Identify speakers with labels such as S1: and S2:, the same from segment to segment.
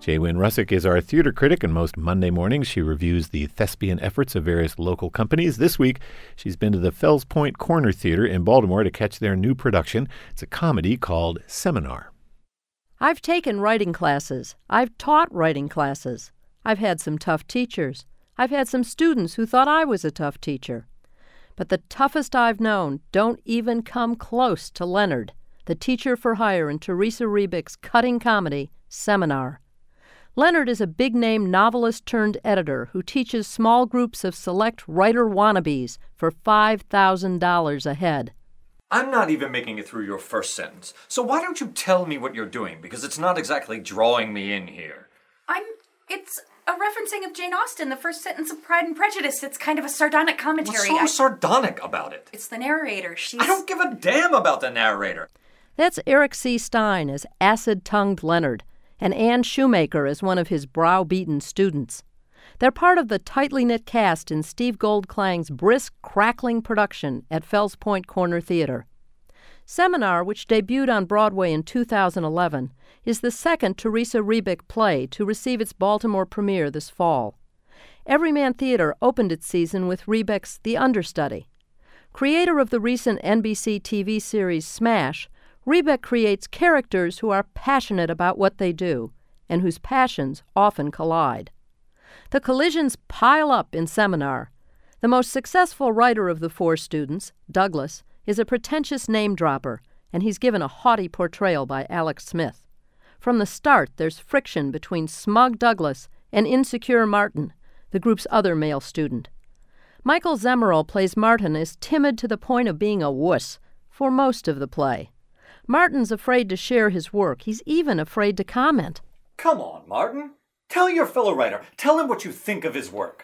S1: Jay Wynn Russick is our theater critic, and most Monday mornings she reviews the thespian efforts of various local companies. This week, she's been to the Fells Point Corner Theater in Baltimore to catch their new production. It's a comedy called Seminar.
S2: I've taken writing classes. I've taught writing classes. I've had some tough teachers. I've had some students who thought I was a tough teacher. But the toughest I've known don't even come close to Leonard, the teacher for hire in Teresa Rebick's cutting comedy, Seminar. Leonard is a big-name novelist-turned-editor who teaches small groups of select writer wannabes for $5,000 a head.
S3: I'm not even making it through your first sentence, so why don't you tell me what you're doing, because it's not exactly drawing me in here.
S4: It's a referencing of Jane Austen, the first sentence of Pride and Prejudice. It's kind of a sardonic commentary.
S3: What's so sardonic about it?
S4: It's the narrator.
S3: I don't give a damn about the narrator.
S2: That's Eric C. Stein as acid-tongued Leonard, and Anne Shoemaker as one of his browbeaten students. They're part of the tightly knit cast in Steve Goldklang's brisk, crackling production at Fells Point Corner Theater. Seminar, which debuted on Broadway in 2011, is the second Teresa Rebick play to receive its Baltimore premiere this fall. Everyman Theater opened its season with Rebick's The Understudy. Creator of the recent NBC TV series Smash, Rebick creates characters who are passionate about what they do and whose passions often collide. The collisions pile up in Seminar. The most successful writer of the four students, Douglas, is a pretentious name-dropper, and he's given a haughty portrayal by Alex Smith. From the start, there's friction between smug Douglas and insecure Martin, the group's other male student. Michael Zemmerl plays Martin as timid to the point of being a wuss for most of the play. Martin's afraid to share his work. He's even afraid to comment.
S3: Come on, Martin. Tell your fellow writer. Tell him what you think of his work.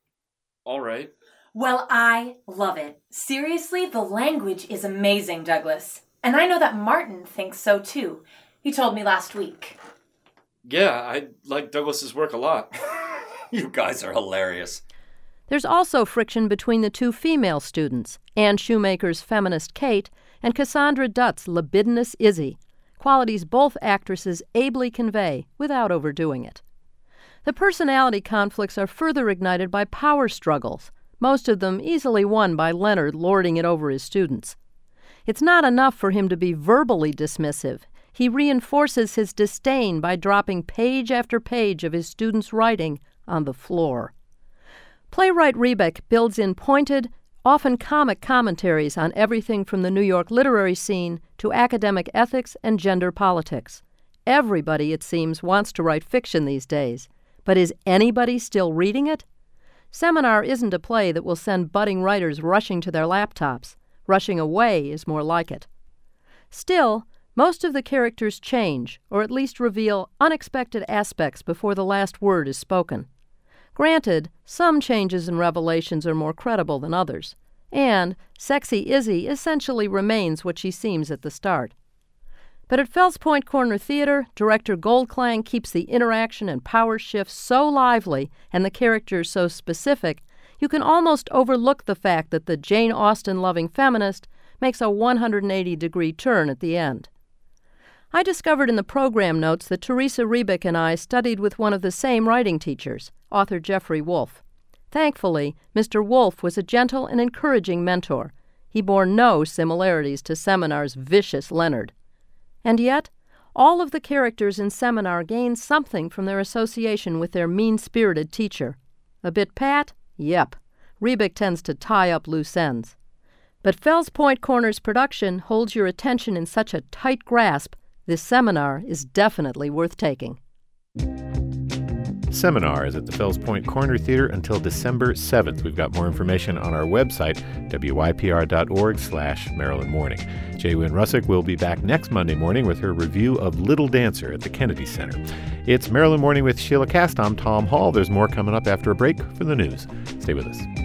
S5: All right.
S6: Well, I love it. Seriously, the language is amazing, Douglas. And I know that Martin thinks so, too. He told me last week.
S5: Yeah, I like Douglas's work a lot.
S3: You guys are hilarious.
S2: There's also friction between the two female students, Anne Shoemaker's feminist Kate and Cassandra Dutt's libidinous Izzy, qualities both actresses ably convey without overdoing it. The personality conflicts are further ignited by power struggles, most of them easily won by Leonard lording it over his students. It's not enough for him to be verbally dismissive. He reinforces his disdain by dropping page after page of his students' writing on the floor. Playwright Rebick builds in pointed, often comic commentaries on everything from the New York literary scene to academic ethics and gender politics. Everybody, it seems, wants to write fiction these days. But is anybody still reading it? Seminar isn't a play that will send budding writers rushing to their laptops. Rushing away is more like it. Still, most of the characters change, or at least reveal unexpected aspects before the last word is spoken. Granted, some changes and revelations are more credible than others, and sexy Izzy essentially remains what she seems at the start. But at Fells Point Corner Theater, director Goldklang keeps the interaction and power shifts so lively and the characters so specific, you can almost overlook the fact that the Jane Austen-loving feminist makes a 180-degree turn at the end. I discovered in the program notes that Teresa Rebick and I studied with one of the same writing teachers, author Jeffrey Wolfe. Thankfully, Mr. Wolfe was a gentle and encouraging mentor. He bore no similarities to Seminar's vicious Leonard. And yet, all of the characters in Seminar gain something from their association with their mean-spirited teacher. A bit pat? Yep. Rebick tends to tie up loose ends. But Fells Point Corner's production holds your attention in such a tight grasp, this Seminar is definitely worth taking.
S1: Seminar is at the Fells Point Corner Theater until December 7th. We've got more information on our website, wypr.org/Maryland Morning. Jay Wynn Russick will be back next Monday morning with her review of Little Dancer at the Kennedy Center. It's Maryland Morning with Sheila Cast. I'm Tom Hall. There's more coming up after a break for the news. Stay with us.